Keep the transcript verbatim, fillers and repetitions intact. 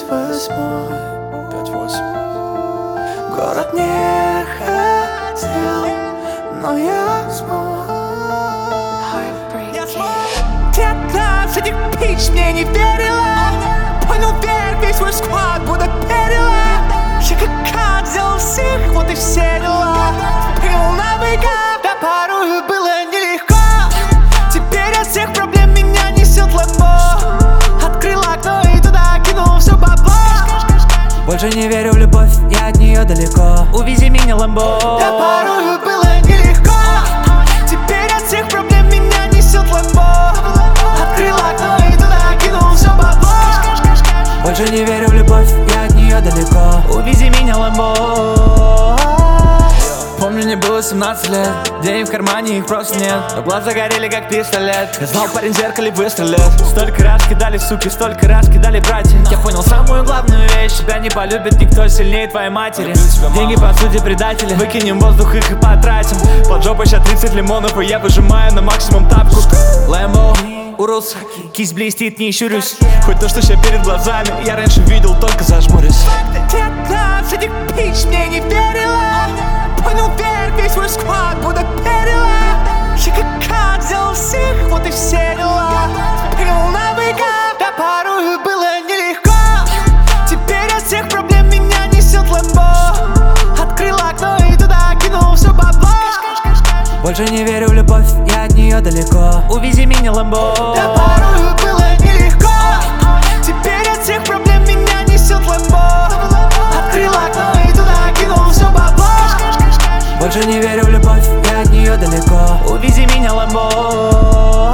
пять восьмой, пять восемь. Город не хотел, но я смог. Где-то среди пич мне не верила. Понял верь, весь свой склад будто перила. Я как сделал всех, вот и все дела. Принял на быка, да порою было нелегко. Теперь от всех проблем меня несет ламбо. Открыл окно и туда кинул все бабло. Больше не верю в любовь, я от нее далеко. Увези меня, ламбо. Да порою было нелегко. Теперь от всех проблем меня несет ламбо. Открыл окно и туда кинул все бабло. Больше не верю в любовь, я от нее далеко. Увези меня, ламбо. Помню, мне было семнадцать лет, денег в кармане их просто нет, но глаза горели как пистолет. Я знал, парень в зеркале выстрелит. Столько раз кидали суки, столько раз кидали братья. Я понял самую главную вещь: тебя не полюбит никто сильнее твоей матери. Деньги по сути предатели, выкинем в воздух их и потратим. Под жопой сейчас тридцать лимонов, и я выжимаю на максимум тапку. Лэмбо, Урус, кисть блестит, не щурюсь. Хоть то, что сейчас перед глазами, я раньше видел, только зажмурюсь. Где-то среди пич мне не верила. Понял верь, весь свой склад будто перила. Я как сделал всех, вот и все дела. Принял на быка, да порою было нелегко. Теперь от всех проблем меня несет ламбо. Открыл окно и туда кинул все бабло. Больше не верю в любовь, я от нее далеко. Увези меня, ламбо. Да порою было нелегко. Теперь от всех проблем меня несет ламбо. Открыл окно и туда кинул все бабло. Больше не верю в любовь, я от нее далеко. Увези меня, ламбо.